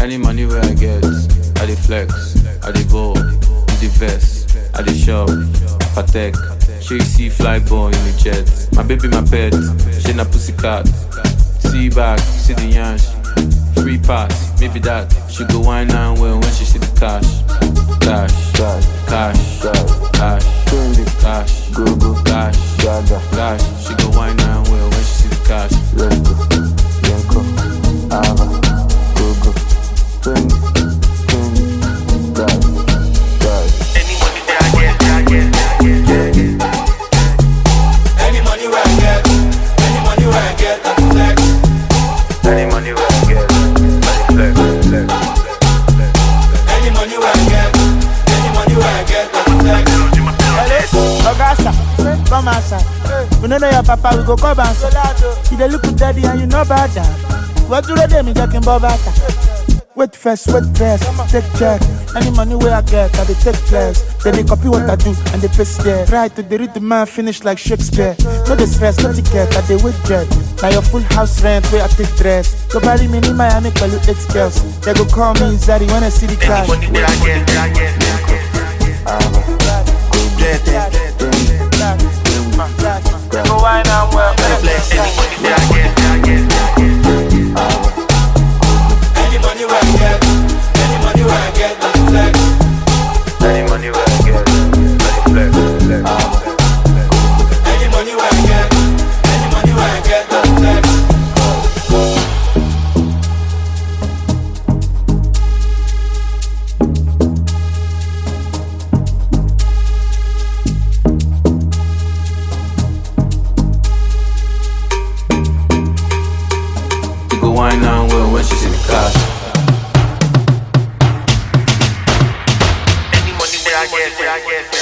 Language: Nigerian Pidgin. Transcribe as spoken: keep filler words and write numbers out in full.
Any money where I get, I dey flex, I dey ball, in the vest, I dey shop, Patek. She see fly ball in the jet. My baby, my pet, she na pussycat. See back, see the yansh. Free pass, maybe that. She go wine and well when she see the cash. Cash, cash, cash, cash, cash, go go, cash, cash. She go wine and well when she see the cash. Let's go, Yanko, Ava, go go, twenty, twenty, cash, cash. Any money that I get, I get, I get, yeah. Any money where I get, any money where I get, I flex. Any money where I get, I flex, flex, flex. Any money where I get, any money where I get, I flex. Ogasa, come outside. We don't know your papa, we go come outside. You dey look at daddy and you know about that. What do they me talking about that? Wait first, wait first, take check. Any money where I get, I dey take flex. Then they copy what I do and they paste there. Try to the read the man finish like Shakespeare. No the stress, no ticket, I dey wait jet. Now your full house rent where I take dress. Go bury me in Miami, call you eight girls. They go call me Zari when I see the cash. Any money where I get, I get, Get it. Go wine and well. any money where I get, I get, Any money where I get, any money where I get, I flex. any money where I get, I flex, flex. Any money where I get, any money where I get, I flex. Go wine and well when she see the cash. Any money where I get, where I get.